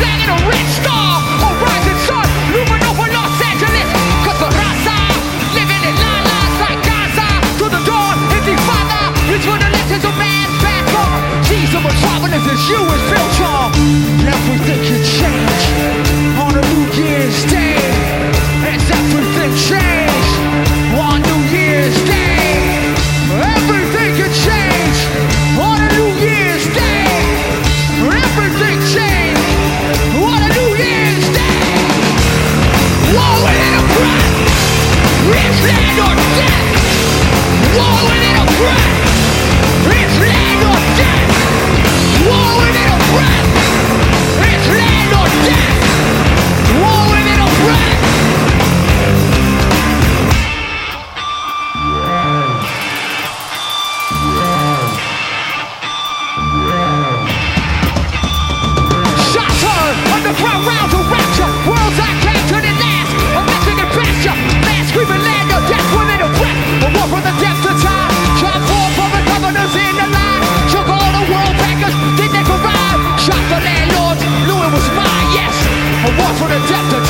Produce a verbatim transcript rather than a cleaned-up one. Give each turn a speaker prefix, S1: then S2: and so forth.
S1: flag and a red star, a rising sun, looming over Los Angeles. Cause the raza, living in la las like Gaza. To the dawn, intifada, it's for the legends of man's bad form. Seas of metropolis as you is built on. Everything can change on a New Year's Day. As everything changed on New Year's Day. Everything can change on a New Year's Day. Everything changed on a New Year's Day. War within a breath, it's land or death. War within a breath, it's land or death. War within a breath, it's land or death. War within a breath. Shots heard, underground rounds of rapture. Worlds I came to the last, a Mexican pasture. Man screaming land of death within a breath. A war from the depths of time. Transform from the governors in the line. Shook all the world bankers, did they provide? Shot the landlords, knew it was mine, yes. A war from the depths of